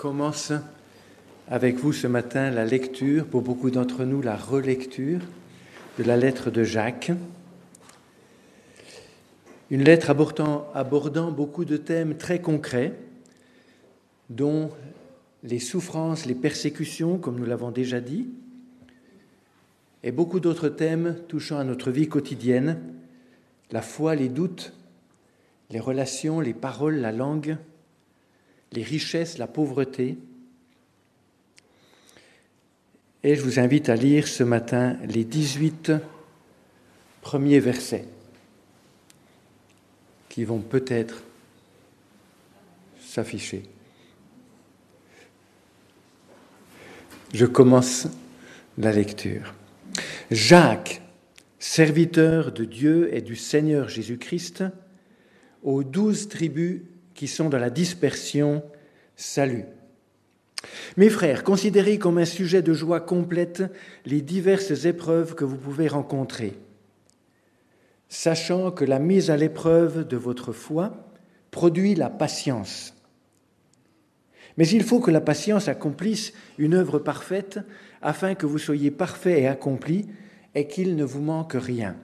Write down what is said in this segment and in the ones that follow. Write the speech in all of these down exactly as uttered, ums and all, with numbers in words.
commence avec vous ce matin la lecture, pour beaucoup d'entre nous la relecture de la lettre de Jacques. Une lettre abordant, abordant beaucoup de thèmes très concrets, dont les souffrances, les persécutions, comme nous l'avons déjà dit, et beaucoup d'autres thèmes touchant à notre vie quotidienne, la foi, les doutes, les relations, les paroles, la langue, les richesses, la pauvreté. Et je vous invite à lire ce matin les dix-huit premiers versets qui vont peut-être s'afficher. Je commence la lecture. Jacques, serviteur de Dieu et du Seigneur Jésus-Christ, aux douze tribus qui sont dans la dispersion, salut. Mes frères, considérez comme un sujet de joie complète les diverses épreuves que vous pouvez rencontrer, sachant que la mise à l'épreuve de votre foi produit la patience. Mais il faut que la patience accomplisse une œuvre parfaite, afin que vous soyez parfaits et accomplis, et qu'il ne vous manque rien.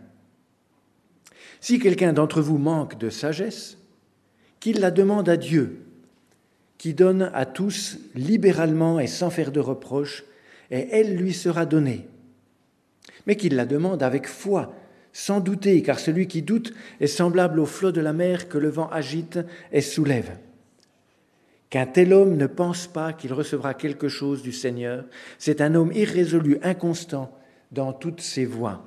Si quelqu'un d'entre vous manque de sagesse, qu'il la demande à Dieu, qui donne à tous libéralement et sans faire de reproche, et elle lui sera donnée. Mais qu'il la demande avec foi, sans douter, car celui qui doute est semblable au flot de la mer que le vent agite et soulève. Qu'un tel homme ne pense pas qu'il recevra quelque chose du Seigneur, c'est un homme irrésolu, inconstant dans toutes ses voies.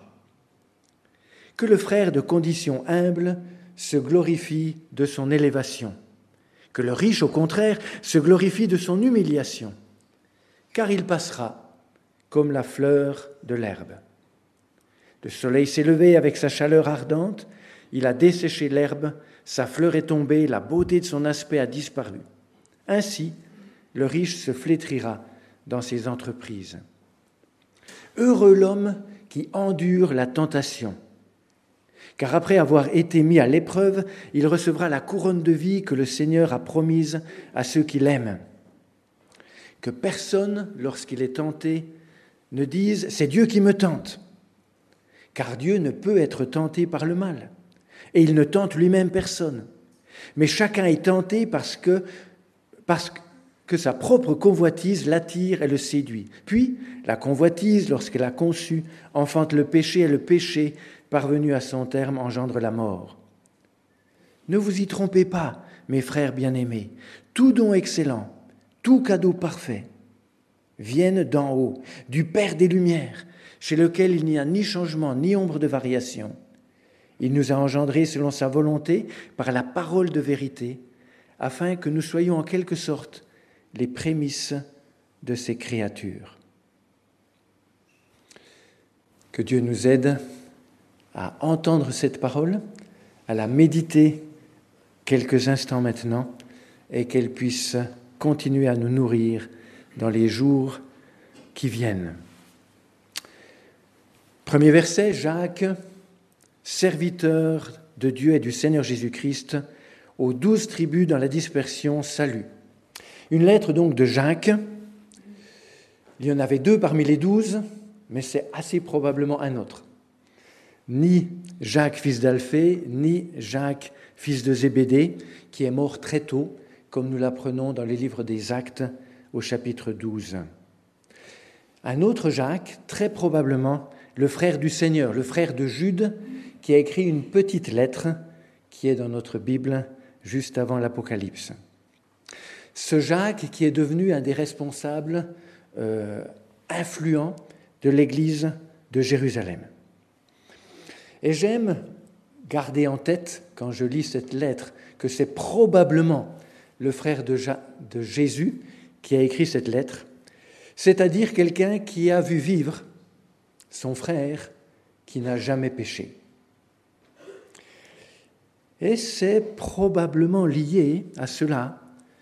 Que le frère de condition humble se glorifie de son élévation, que le riche, au contraire, se glorifie de son humiliation, car il passera comme la fleur de l'herbe. Le soleil s'est levé avec sa chaleur ardente, il a desséché l'herbe, sa fleur est tombée, la beauté de son aspect a disparu. Ainsi, le riche se flétrira dans ses entreprises. Heureux l'homme qui endure la tentation, car après avoir été mis à l'épreuve, il recevra la couronne de vie que le Seigneur a promise à ceux qui l'aiment. Que personne, lorsqu'il est tenté, ne dise « c'est Dieu qui me tente », car Dieu ne peut être tenté par le mal, et il ne tente lui-même personne. Mais chacun est tenté parce que, parce que sa propre convoitise l'attire et le séduit. Puis, la convoitise, lorsqu'elle a conçu, enfante le péché, et le péché, parvenu à son terme, engendre la mort. Ne vous y trompez pas, mes frères bien-aimés, tout don excellent, tout cadeau parfait, viennent d'en haut, du Père des Lumières, chez lequel il n'y a ni changement, ni ombre de variation. Il nous a engendrés selon sa volonté, par la parole de vérité, afin que nous soyons en quelque sorte les prémices de ses créatures. Que Dieu nous aide à entendre cette parole, à la méditer quelques instants maintenant, et qu'elle puisse continuer à nous nourrir dans les jours qui viennent. Premier verset, Jacques, serviteur de Dieu et du Seigneur Jésus-Christ, aux douze tribus dans la dispersion, salut. Une lettre donc de Jacques. Il y en avait deux parmi les douze, mais c'est assez probablement un autre. Ni Jacques, fils d'Alphée, ni Jacques, fils de Zébédée, qui est mort très tôt, comme nous l'apprenons dans les livres des Actes au chapitre douze. Un autre Jacques, très probablement le frère du Seigneur, le frère de Jude, qui a écrit une petite lettre qui est dans notre Bible juste avant l'Apocalypse. Ce Jacques qui est devenu un des responsables euh, influents de l'Église de Jérusalem. Et j'aime garder en tête, quand je lis cette lettre, que c'est probablement le frère de, Ja- de Jésus qui a écrit cette lettre, c'est-à-dire quelqu'un qui a vu vivre son frère qui n'a jamais péché. Et c'est probablement lié à cela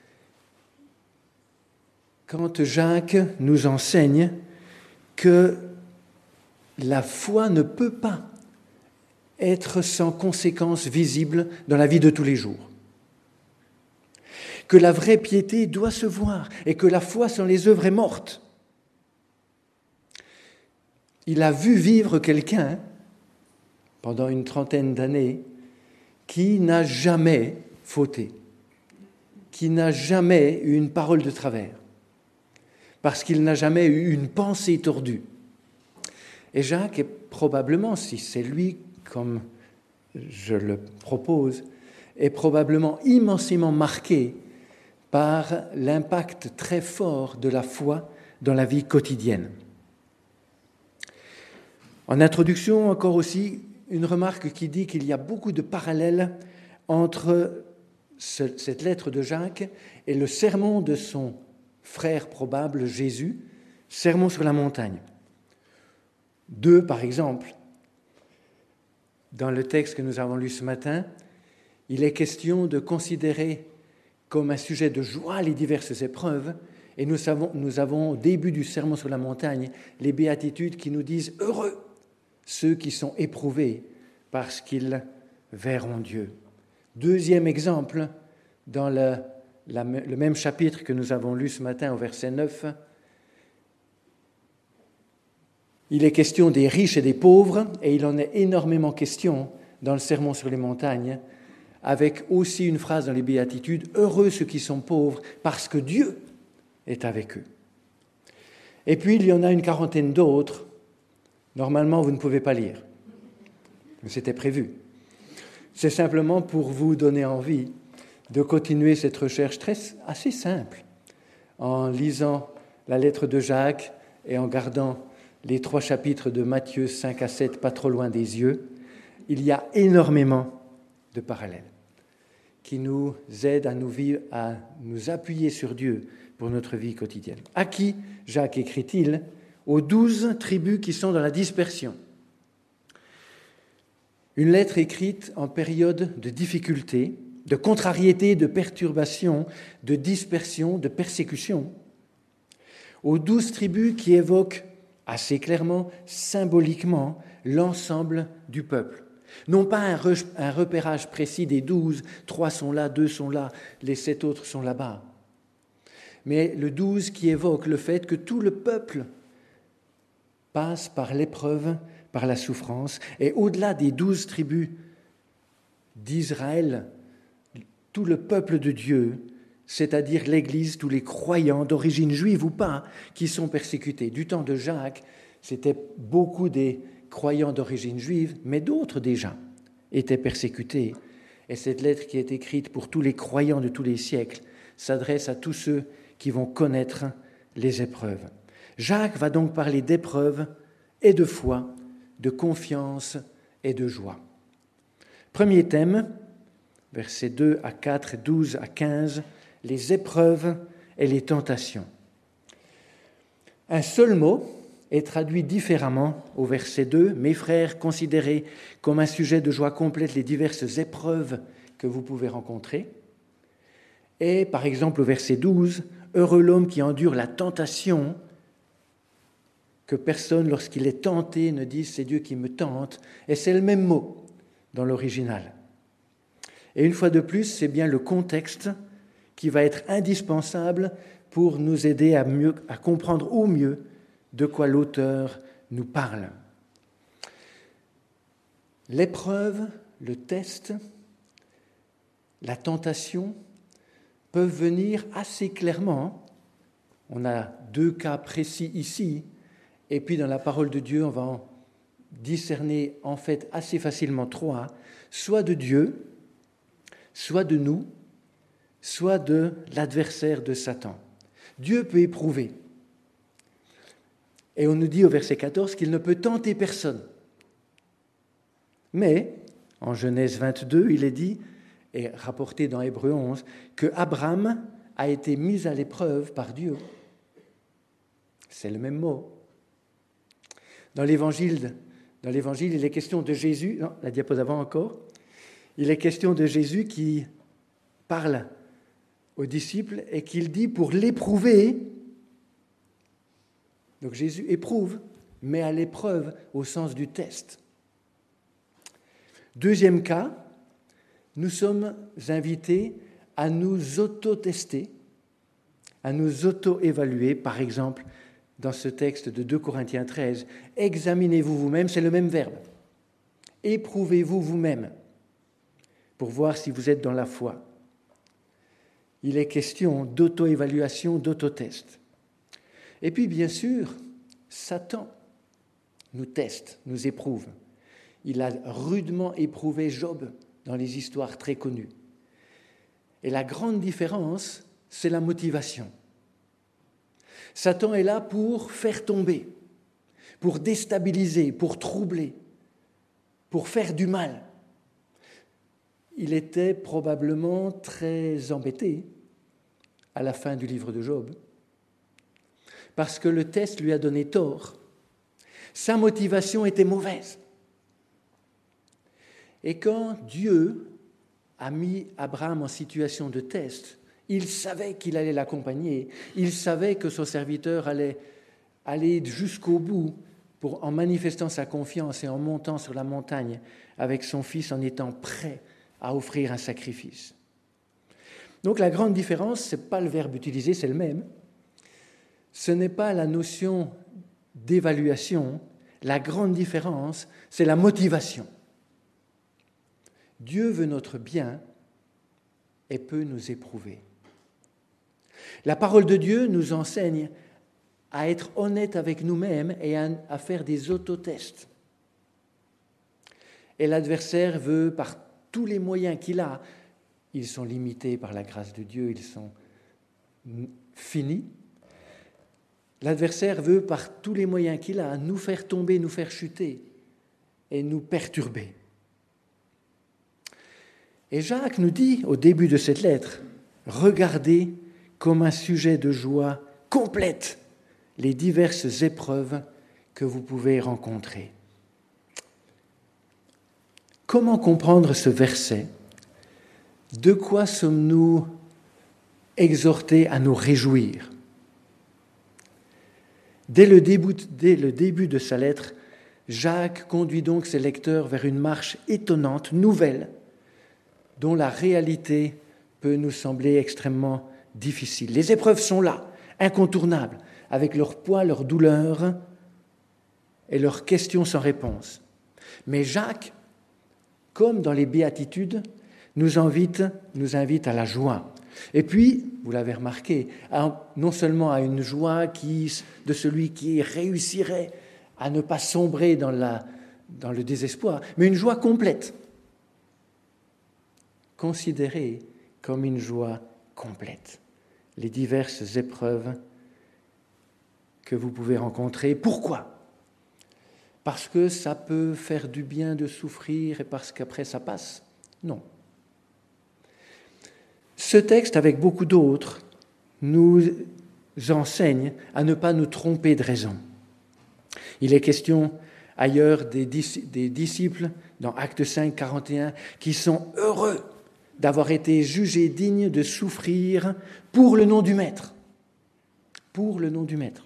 quand Jacques nous enseigne que la foi ne peut pas être sans conséquences visibles dans la vie de tous les jours. que la vraie piété doit se voir et que la foi sans les œuvres est morte. Il a vu vivre quelqu'un pendant une trentaine d'années qui n'a jamais fauté, qui n'a jamais eu une parole de travers, parce qu'il n'a jamais eu une pensée tordue. Et Jacques est probablement, si c'est lui comme je le propose, est probablement immensément marqué par l'impact très fort de la foi dans la vie quotidienne. En introduction, encore aussi, une remarque qui dit qu'il y a beaucoup de parallèles entre ce, cette lettre de Jacques et le sermon de son frère probable, Jésus, sermon sur la montagne. Deux, par exemple, dans le texte que nous avons lu ce matin, il est question de considérer comme un sujet de joie les diverses épreuves, et nous, savons, nous avons au début du sermon sur la montagne les béatitudes qui nous disent « Heureux ceux qui sont éprouvés parce qu'ils verront Dieu ». Deuxième exemple, dans le, la, le même chapitre que nous avons lu ce matin au verset neuf, il est question des riches et des pauvres, et il en est énormément question dans le sermon sur les montagnes, avec aussi une phrase dans les béatitudes « Heureux ceux qui sont pauvres, parce que Dieu est avec eux ». Et puis il y en a une quarantaine d'autres. Normalement, vous ne pouvez pas lire, mais c'était prévu. C'est simplement pour vous donner envie de continuer cette recherche très, assez simple, en lisant la lettre de Jacques et en gardant les trois chapitres de Matthieu cinq à sept pas trop loin des yeux. Il y a énormément de parallèles qui nous aident à nous, vivre, à nous appuyer sur Dieu pour notre vie quotidienne. À qui Jacques écrit-il ? Aux douze tribus qui sont dans la dispersion. Une lettre écrite en période de difficulté, de contrariété, de perturbation, de dispersion, de persécution. Aux douze tribus qui évoquent assez clairement, symboliquement, l'ensemble du peuple. Non pas un, re- un repérage précis des douze, trois sont là, deux sont là, les sept autres sont là-bas. Mais le douze qui évoque le fait que tout le peuple passe par l'épreuve, par la souffrance, et au-delà des douze tribus d'Israël, tout le peuple de Dieu, c'est-à-dire l'Église, tous les croyants d'origine juive ou pas, qui sont persécutés. Du temps de Jacques, c'était beaucoup des croyants d'origine juive, mais d'autres déjà étaient persécutés. Et cette lettre qui est écrite pour tous les croyants de tous les siècles s'adresse à tous ceux qui vont connaître les épreuves. Jacques va donc parler d'épreuves et de foi, de confiance et de joie. Premier thème, versets deux à quatre, douze à quinze, les épreuves et les tentations. Un seul mot est traduit différemment au verset deux. « Mes frères, considérez comme un sujet de joie complète les diverses épreuves que vous pouvez rencontrer. » Et par exemple au verset douze, « Heureux l'homme qui endure la tentation, que personne, lorsqu'il est tenté, ne dise « c'est Dieu qui me tente ». Et c'est le même mot dans l'original. Et une fois de plus, c'est bien le contexte qui va être indispensable pour nous aider à, mieux, à comprendre au mieux de quoi l'auteur nous parle. L'épreuve, le test, la tentation peuvent venir assez clairement. On a deux cas précis ici, et puis dans la parole de Dieu, on va en discerner en fait assez facilement trois, soit de Dieu, soit de nous, soit de l'adversaire de Satan. Dieu peut éprouver. Et on nous dit au verset quatorze qu'il ne peut tenter personne. Mais, en Genèse vingt-deux, il est dit, et rapporté dans Hébreux onze, que Abraham a été mis à l'épreuve par Dieu. C'est le même mot. Dans l'évangile, dans l'évangile, il est question de Jésus, non, la diapo avant encore, il est question de Jésus qui parle aux disciples et qu'il dit pour l'éprouver. Donc Jésus éprouve, mais à l'épreuve au sens du test. Deuxième cas, nous sommes invités à nous auto-tester, à nous auto-évaluer, par exemple, dans ce texte de deux Corinthiens treize, « Examinez-vous vous-même », c'est le même verbe. « Éprouvez-vous vous-même » pour voir si vous êtes dans la foi. Il est question d'auto-évaluation, d'auto-test. Et puis, bien sûr, Satan nous teste, nous éprouve. Il a rudement éprouvé Job dans les histoires très connues. Et la grande différence, c'est la motivation. Satan est là pour faire tomber, pour déstabiliser, pour troubler, pour faire du mal. Il était probablement très embêté à la fin du livre de Job, parce que le test lui a donné tort. Sa motivation était mauvaise. Et quand Dieu a mis Abraham en situation de test, il savait qu'il allait l'accompagner, il savait que son serviteur allait aller jusqu'au bout pour, en manifestant sa confiance et en montant sur la montagne avec son fils en étant prêt à offrir un sacrifice. Donc la grande différence, ce n'est pas le verbe utilisé, c'est le même. Ce n'est pas la notion d'évaluation. La grande différence, c'est la motivation. Dieu veut notre bien et peut nous éprouver. La parole de Dieu nous enseigne à être honnête avec nous-mêmes et à, à faire des autotests. Et l'adversaire veut, par tous les moyens qu'il a, ils sont limités par la grâce de Dieu, ils sont finis. L'adversaire veut, par tous les moyens qu'il a, nous faire tomber, nous faire chuter et nous perturber. Et Jacques nous dit, au début de cette lettre, « Regardez comme un sujet de joie complète les diverses épreuves que vous pouvez rencontrer. » Comment comprendre ce verset ? De quoi sommes-nous exhortés à nous réjouir ? Dès le début, dès le début de sa lettre, Jacques conduit donc ses lecteurs vers une marche étonnante, nouvelle, dont la réalité peut nous sembler extrêmement difficile. Les épreuves sont là, incontournables, avec leur poids, leur douleur et leurs questions sans réponse. Mais Jacques, comme dans les béatitudes, nous invite, nous invite à la joie. Et puis, vous l'avez remarqué, à, non seulement à une joie qui, de celui qui réussirait à ne pas sombrer dans, la, dans le désespoir, mais une joie complète, considérée comme une joie complète. Les diverses épreuves que vous pouvez rencontrer. Pourquoi ? Parce que ça peut faire du bien de souffrir et parce qu'après ça passe ? Non. Ce texte, avec beaucoup d'autres, nous enseigne à ne pas nous tromper de raison. Il est question ailleurs des, des disciples, dans Actes cinq, quarante et un, qui sont heureux d'avoir été jugés dignes de souffrir pour le nom du Maître. Pour le nom du Maître.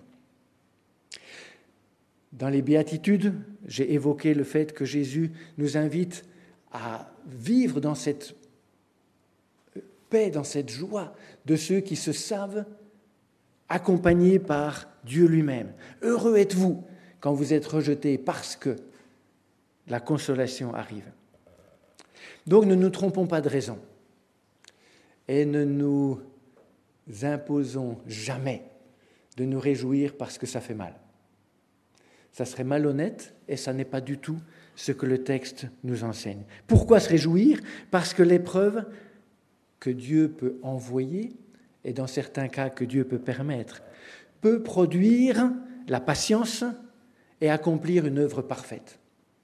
Dans les béatitudes, j'ai évoqué le fait que Jésus nous invite à vivre dans cette paix, dans cette joie de ceux qui se savent accompagnés par Dieu lui-même. Heureux êtes-vous quand vous êtes rejetés parce que la consolation arrive. Donc ne nous trompons pas de raison et ne nous imposons jamais de nous réjouir parce que ça fait mal. Ça serait malhonnête et ça n'est pas du tout ce que le texte nous enseigne. Pourquoi se réjouir ? Parce que l'épreuve que Dieu peut envoyer, et dans certains cas que Dieu peut permettre, peut produire la patience et accomplir une œuvre parfaite.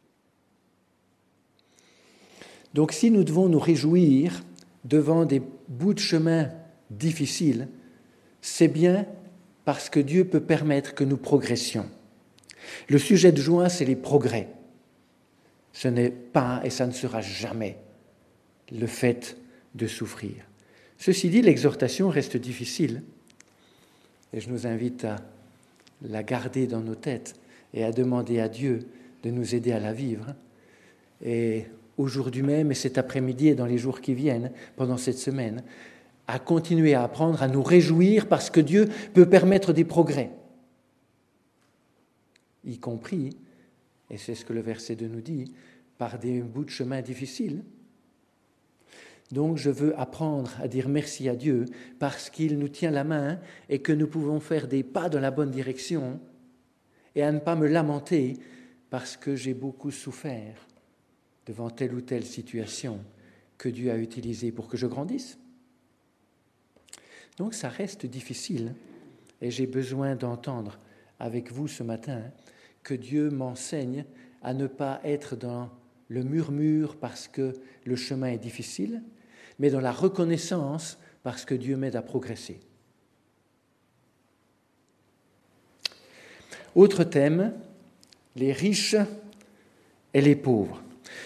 Donc si nous devons nous réjouir devant des bouts de chemin difficiles, c'est bien parce que Dieu peut permettre que nous progressions. Le sujet de joie, c'est les progrès. Ce n'est pas et ça ne sera jamais le fait de souffrir. Ceci dit, l'exhortation reste difficile et je nous invite à la garder dans nos têtes et à demander à Dieu de nous aider à la vivre. Et aujourd'hui même, et cet après-midi et dans les jours qui viennent, pendant cette semaine, à continuer à apprendre, à nous réjouir parce que Dieu peut permettre des progrès, y compris, et c'est ce que le verset deux nous dit, par des bouts de chemin difficiles. Donc je veux apprendre à dire merci à Dieu parce qu'il nous tient la main et que nous pouvons faire des pas dans la bonne direction et à ne pas me lamenter parce que j'ai beaucoup souffert devant telle ou telle situation que Dieu a utilisée pour que je grandisse. Donc ça reste difficile et j'ai besoin d'entendre avec vous ce matin que Dieu m'enseigne à ne pas être dans le murmure parce que le chemin est difficile, mais dans la reconnaissance parce que Dieu m'aide à progresser. Autre thème, les riches et les pauvres.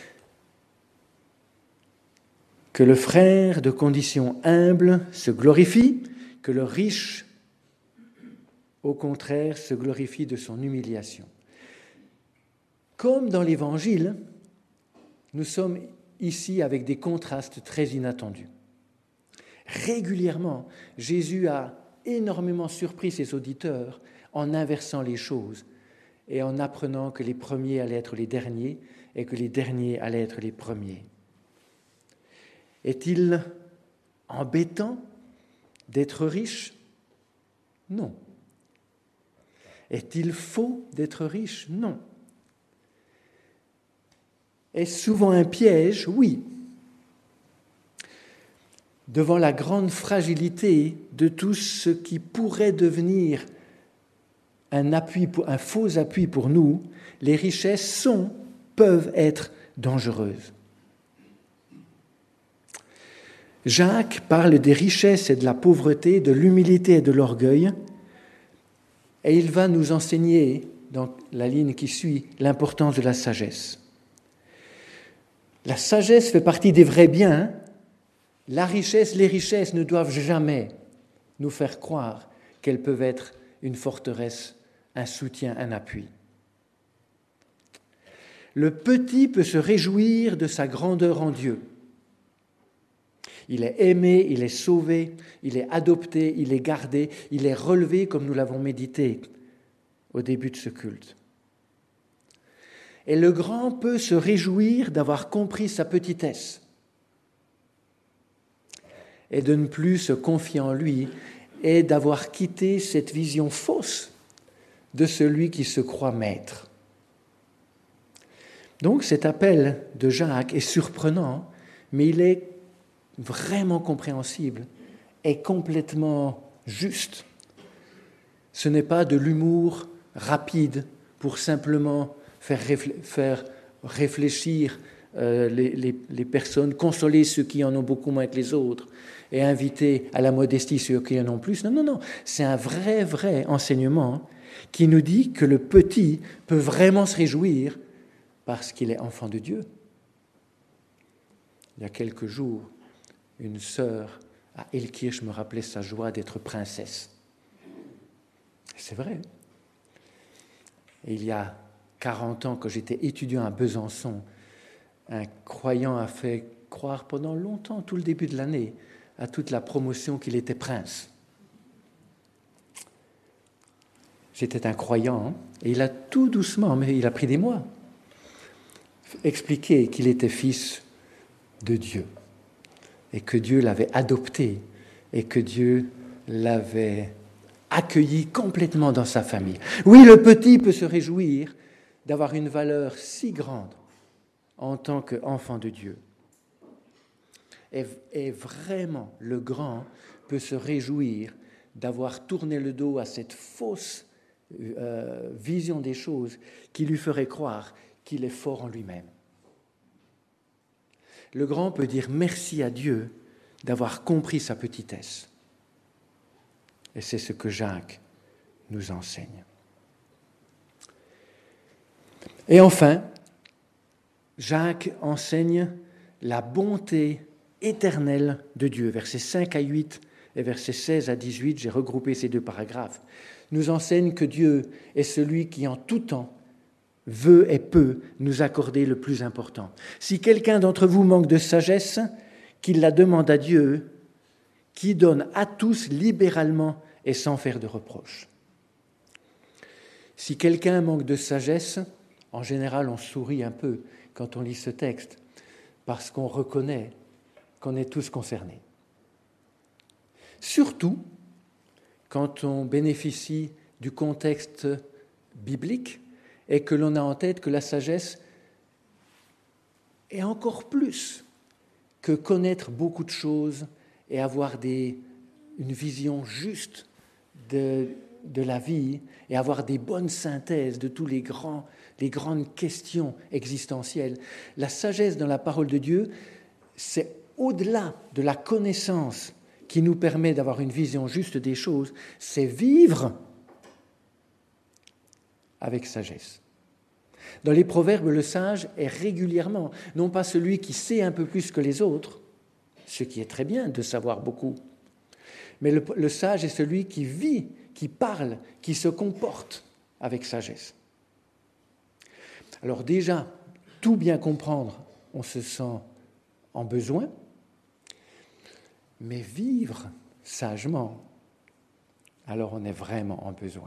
Que le frère de condition humble se glorifie, que le riche, au contraire, se glorifie de son humiliation. Comme dans l'Évangile, nous sommes ici avec des contrastes très inattendus. Régulièrement, Jésus a énormément surpris ses auditeurs en inversant les choses et en apprenant que les premiers allaient être les derniers et que les derniers allaient être les premiers. Est-il embêtant d'être riche ? Non. Est-il faux d'être riche ? Non. Est-ce souvent un piège ? Oui. Devant la grande fragilité de tout ce qui pourrait devenir un appui, un faux appui pour nous, les richesses sont, peuvent être dangereuses. Jacques parle des richesses et de la pauvreté, de l'humilité et de l'orgueil, et il va nous enseigner, dans la ligne qui suit, l'importance de la sagesse. La sagesse fait partie des vrais biens. La richesse, les richesses ne doivent jamais nous faire croire qu'elles peuvent être une forteresse, un soutien, un appui. Le petit peut se réjouir de sa grandeur en Dieu. Il est aimé, il est sauvé, il est adopté, il est gardé, il est relevé comme nous l'avons médité au début de ce culte. Et le grand peut se réjouir d'avoir compris sa petitesse et de ne plus se confier en lui et d'avoir quitté cette vision fausse de celui qui se croit maître. Donc cet appel de Jacques est surprenant, mais il est vraiment compréhensible et complètement juste. Ce n'est pas de l'humour rapide pour simplement faire, réfl- faire réfléchir euh, les, les, les personnes, consoler ceux qui en ont beaucoup moins que les autres et inviter à la modestie ceux qui en ont plus. Non, non, non. C'est un vrai, vrai enseignement qui nous dit que le petit peut vraiment se réjouir parce qu'il est enfant de Dieu. Il y a quelques jours, une sœur à Elkirch me rappelait sa joie d'être princesse. C'est vrai. Et il y a quarante ans, quand j'étais étudiant à Besançon, un croyant a fait croire pendant longtemps, tout le début de l'année, à toute la promotion qu'il était prince. J'étais un croyant, hein, et il a tout doucement, mais il a pris des mois, expliqué qu'il était fils de Dieu, et que Dieu l'avait adopté, et que Dieu l'avait accueilli complètement dans sa famille. Oui, le petit peut se réjouir d'avoir une valeur si grande en tant qu'enfant de Dieu. Et, et vraiment, le grand peut se réjouir d'avoir tourné le dos à cette fausse euh, vision des choses qui lui ferait croire qu'il est fort en lui-même. Le grand peut dire merci à Dieu d'avoir compris sa petitesse. Et c'est ce que Jacques nous enseigne. Et enfin, Jacques enseigne la bonté éternelle de Dieu. Versets cinq à huit et versets seize à dix-huit, j'ai regroupé ces deux paragraphes, nous enseigne que Dieu est celui qui en tout temps veut et peut nous accorder le plus important. Si quelqu'un d'entre vous manque de sagesse, qu'il la demande à Dieu, qui donne à tous libéralement et sans faire de reproches. Si quelqu'un manque de sagesse, en général on sourit un peu quand on lit ce texte, parce qu'on reconnaît qu'on est tous concernés. Surtout quand on bénéficie du contexte biblique et que l'on a en tête que la sagesse est encore plus que connaître beaucoup de choses et avoir des, une vision juste de, de la vie et avoir des bonnes synthèses de tous les grands, les grandes questions existentielles. La sagesse dans la parole de Dieu, c'est au-delà de la connaissance qui nous permet d'avoir une vision juste des choses, c'est vivre avec sagesse. Dans les proverbes, le sage est régulièrement, non pas celui qui sait un peu plus que les autres, ce qui est très bien de savoir beaucoup, mais le, le sage est celui qui vit, qui parle, qui se comporte avec sagesse. Alors déjà, tout bien comprendre, on se sent en besoin, mais vivre sagement, alors on est vraiment en besoin.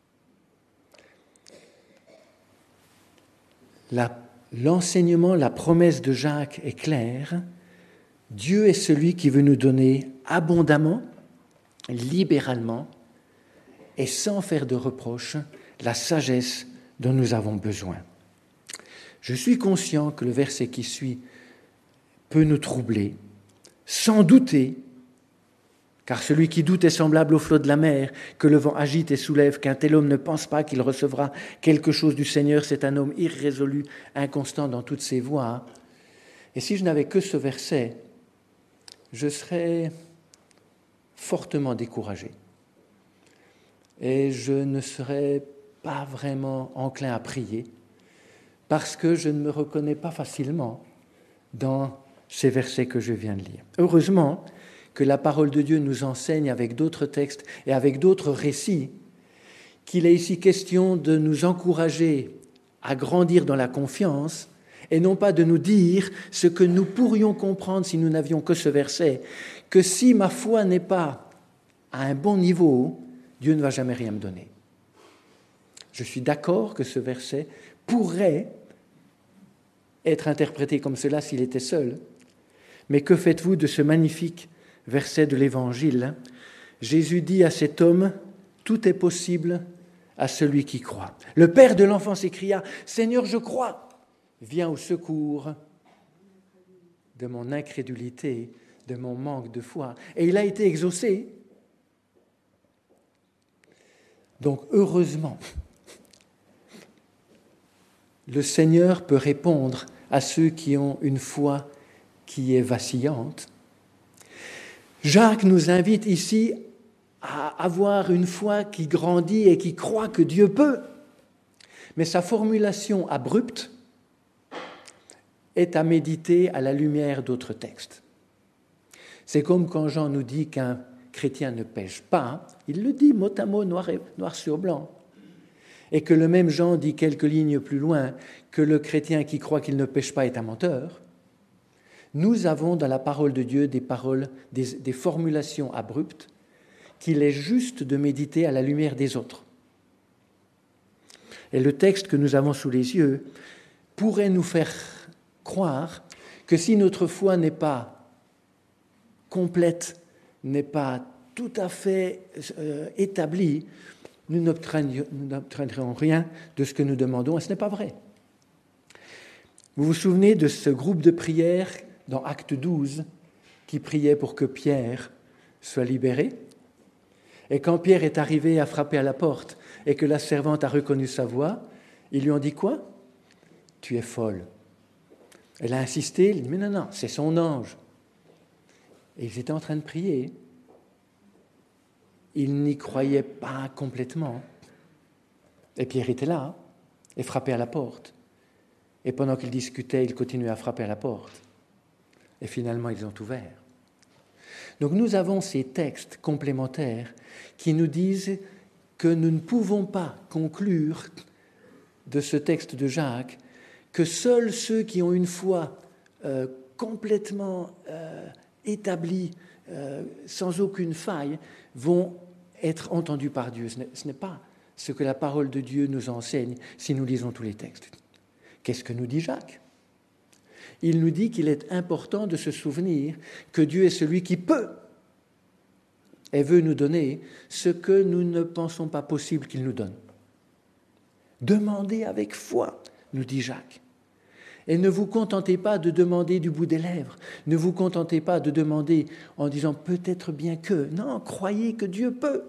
La, l'enseignement, la promesse de Jacques est claire. Dieu est celui qui veut nous donner abondamment, libéralement et sans faire de reproches la sagesse dont nous avons besoin. Je suis conscient que le verset qui suit peut nous troubler, sans douter, car celui qui doute est semblable au flot de la mer, que le vent agite et soulève, qu'un tel homme ne pense pas qu'il recevra quelque chose du Seigneur, c'est un homme irrésolu, inconstant dans toutes ses voies. Et si je n'avais que ce verset, je serais fortement découragé. Et je ne serais pas vraiment enclin à prier, parce que je ne me reconnais pas facilement dans ces versets que je viens de lire. Heureusement que la parole de Dieu nous enseigne avec d'autres textes et avec d'autres récits qu'il est ici question de nous encourager à grandir dans la confiance et non pas de nous dire ce que nous pourrions comprendre si nous n'avions que ce verset, que si ma foi n'est pas à un bon niveau, Dieu ne va jamais rien me donner. Je suis d'accord que ce verset pourrait être interprété comme cela s'il était seul, mais que faites-vous de ce magnifique verset de l'Évangile? Jésus dit à cet homme, « Tout est possible à celui qui croit. » Le père de l'enfant s'écria, « Seigneur, je crois, viens au secours de mon incrédulité, de mon manque de foi. » Et il a été exaucé. Donc, heureusement, le Seigneur peut répondre à ceux qui ont une foi qui est vacillante. Jacques nous invite ici à avoir une foi qui grandit et qui croit que Dieu peut. Mais sa formulation abrupte est à méditer à la lumière d'autres textes. C'est comme quand Jean nous dit qu'un chrétien ne pêche pas, il le dit mot à mot, noir, et, noir sur blanc. Et que le même Jean dit quelques lignes plus loin que le chrétien qui croit qu'il ne pêche pas est un menteur. Nous avons dans la parole de Dieu des paroles, des, des formulations abruptes qu'il est juste de méditer à la lumière des autres. Et le texte que nous avons sous les yeux pourrait nous faire croire que si notre foi n'est pas complète, n'est pas tout à fait euh, établie, nous n'obtiendrons rien de ce que nous demandons, et ce n'est pas vrai. Vous vous souvenez de ce groupe de prière dans Acte douze qui priait pour que Pierre soit libéré? Et quand Pierre est arrivé à frapper à la porte et que la servante a reconnu sa voix, ils lui ont dit quoi? « Tu es folle. » Elle a insisté, il dit « Mais non, non, c'est son ange. » Et ils étaient en train de prier. Ils n'y croyaient pas complètement. Et Pierre était là et frappait à la porte. Et pendant qu'ils discutaient, ils continuaient à frapper à la porte. Et finalement, ils ont ouvert. Donc nous avons ces textes complémentaires qui nous disent que nous ne pouvons pas conclure de ce texte de Jacques que seuls ceux qui ont une foi euh, complètement euh, établie, euh, sans aucune faille, vont être entendus par Dieu. Ce n'est, ce n'est pas ce que la parole de Dieu nous enseigne si nous lisons tous les textes. Qu'est-ce que nous dit Jacques ? Il nous dit qu'il est important de se souvenir que Dieu est celui qui peut et veut nous donner ce que nous ne pensons pas possible qu'il nous donne. Demandez avec foi, nous dit Jacques. Et ne vous contentez pas de demander du bout des lèvres. Ne vous contentez pas de demander en disant peut-être bien que. Non, croyez que Dieu peut.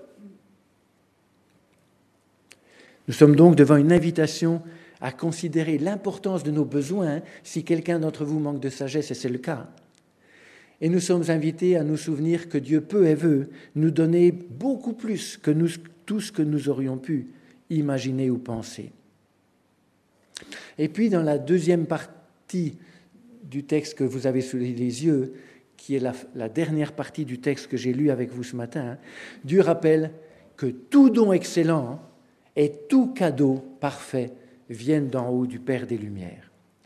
Nous sommes donc devant une invitation à considérer l'importance de nos besoins si quelqu'un d'entre vous manque de sagesse, et c'est le cas. Et nous sommes invités à nous souvenir que Dieu peut et veut nous donner beaucoup plus que nous, tout ce que nous aurions pu imaginer ou penser. Et puis, dans la deuxième partie du texte que vous avez sous les yeux, qui est la, la dernière partie du texte que j'ai lu avec vous ce matin, Dieu rappelle que tout don excellent et tout cadeau parfait viennent d'en haut du Père des Lumières.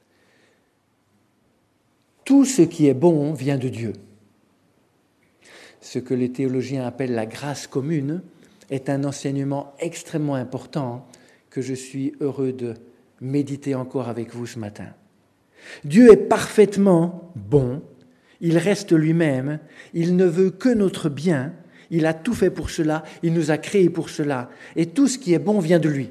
Tout ce qui est bon vient de Dieu. Ce que les théologiens appellent la grâce commune est un enseignement extrêmement important que je suis heureux de méditer encore avec vous ce matin. Dieu est parfaitement bon, il reste lui-même, il ne veut que notre bien, il a tout fait pour cela, il nous a créés pour cela, et tout ce qui est bon vient de lui.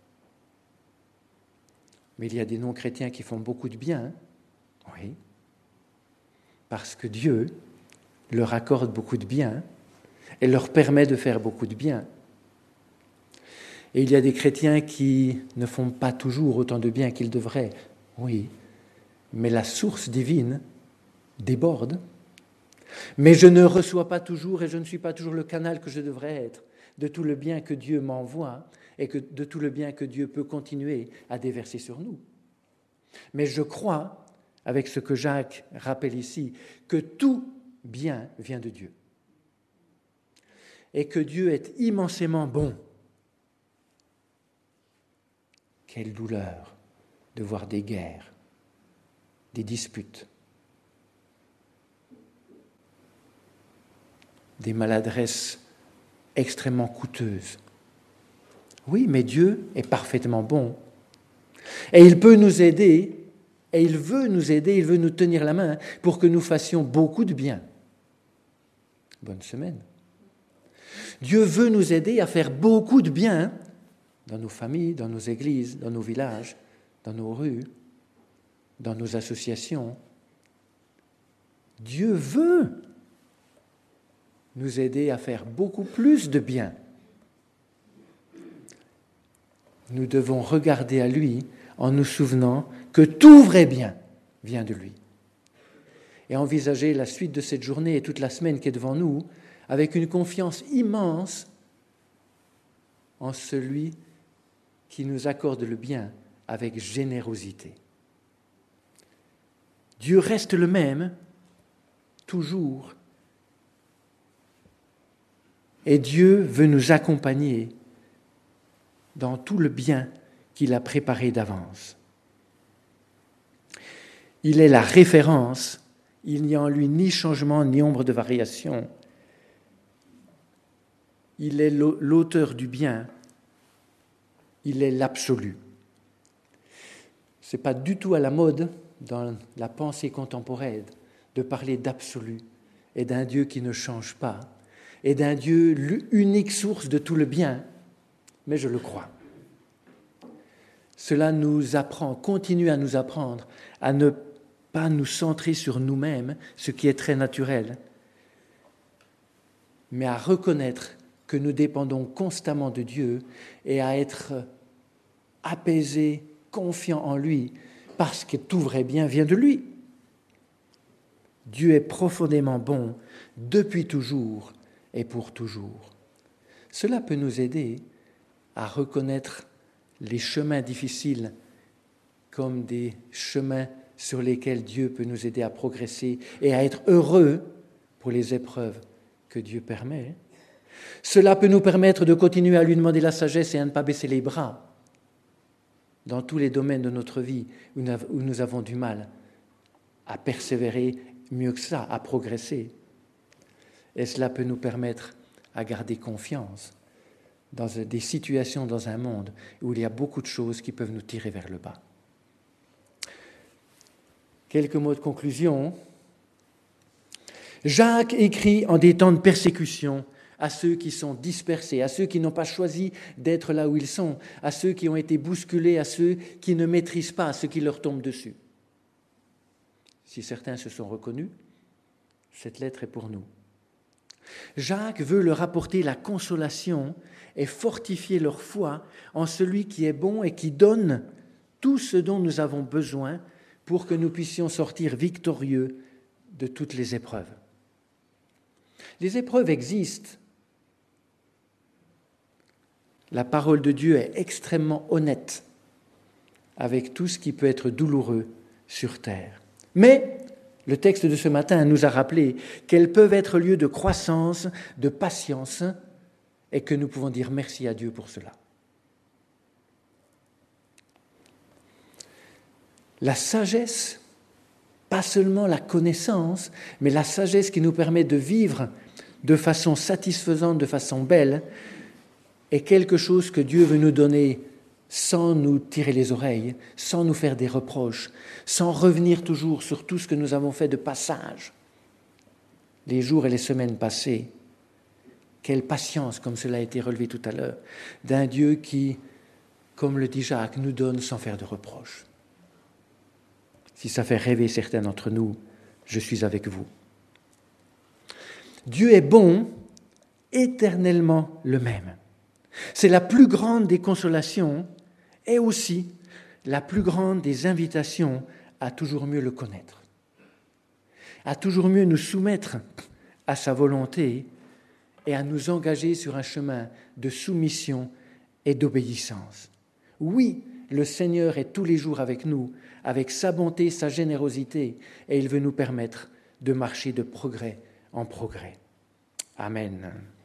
Mais il y a des non-chrétiens qui font beaucoup de bien, oui, parce que Dieu leur accorde beaucoup de bien et leur permet de faire beaucoup de bien. Et il y a des chrétiens qui ne font pas toujours autant de bien qu'ils devraient, oui, mais la source divine déborde. Mais je ne reçois pas toujours et je ne suis pas toujours le canal que je devrais être de tout le bien que Dieu m'envoie et que, de tout le bien que Dieu peut continuer à déverser sur nous. Mais je crois, avec ce que Jacques rappelle ici, que tout bien vient de Dieu. Et que Dieu est immensément bon. Quelle douleur de voir des guerres, des disputes, des maladresses extrêmement coûteuses. Oui, mais Dieu est parfaitement bon. Et il peut nous aider, et il veut nous aider, il veut nous tenir la main pour que nous fassions beaucoup de bien. Bonne semaine. Dieu veut nous aider à faire beaucoup de bien dans nos familles, dans nos églises, dans nos villages, dans nos rues, dans nos associations. Dieu veut nous aider à faire beaucoup plus de bien. Nous devons regarder à lui en nous souvenant que tout vrai bien vient de lui. Et envisager la suite de cette journée et toute la semaine qui est devant nous avec une confiance immense en celui qui nous accorde le bien avec générosité. Dieu reste le même, toujours, et Dieu veut nous accompagner dans tout le bien qu'il a préparé d'avance. Il est la référence, il n'y a en lui ni changement ni ombre de variation. Il est l'auteur du bien, il est l'absolu. Ce n'est pas du tout à la mode dans la pensée contemporaine de parler d'absolu et d'un Dieu qui ne change pas et d'un Dieu l'unique source de tout le bien, mais je le crois. Cela nous apprend, continue à nous apprendre à ne pas nous centrer sur nous-mêmes, ce qui est très naturel, mais à reconnaître que nous dépendons constamment de Dieu et à être apaisés, confiants en lui, parce que tout vrai bien vient de lui. Dieu est profondément bon depuis toujours et pour toujours. Cela peut nous aider à reconnaître les chemins difficiles comme des chemins sur lesquels Dieu peut nous aider à progresser et à être heureux pour les épreuves que Dieu permet. Cela peut nous permettre de continuer à lui demander la sagesse et à ne pas baisser les bras dans tous les domaines de notre vie où nous avons du mal à persévérer, mieux que ça, à progresser. Et cela peut nous permettre à garder confiance dans des situations, dans un monde où il y a beaucoup de choses qui peuvent nous tirer vers le bas. Quelques mots de conclusion. Jacques écrit en des temps de persécution à ceux qui sont dispersés, à ceux qui n'ont pas choisi d'être là où ils sont, à ceux qui ont été bousculés, à ceux qui ne maîtrisent pas ce qui leur tombe dessus. Si certains se sont reconnus, cette lettre est pour nous. Jacques veut leur apporter la consolation et fortifier leur foi en celui qui est bon et qui donne tout ce dont nous avons besoin pour que nous puissions sortir victorieux de toutes les épreuves. Les épreuves existent. La parole de Dieu est extrêmement honnête avec tout ce qui peut être douloureux sur terre. Mais le texte de ce matin nous a rappelé qu'elles peuvent être lieu de croissance, de patience, et que nous pouvons dire merci à Dieu pour cela. La sagesse, pas seulement la connaissance, mais la sagesse qui nous permet de vivre de façon satisfaisante, de façon belle, est quelque chose que Dieu veut nous donner sans nous tirer les oreilles, sans nous faire des reproches, sans revenir toujours sur tout ce que nous avons fait de passage. Les jours et les semaines passées, quelle patience, comme cela a été relevé tout à l'heure, d'un Dieu qui, comme le dit Jacques, nous donne sans faire de reproches. Si ça fait rêver certains d'entre nous, je suis avec vous. Dieu est bon, éternellement le même. C'est la plus grande des consolations et aussi la plus grande des invitations à toujours mieux le connaître, à toujours mieux nous soumettre à sa volonté et à nous engager sur un chemin de soumission et d'obéissance. Oui, le Seigneur est tous les jours avec nous, avec sa bonté, sa générosité, et il veut nous permettre de marcher de progrès en progrès. Amen.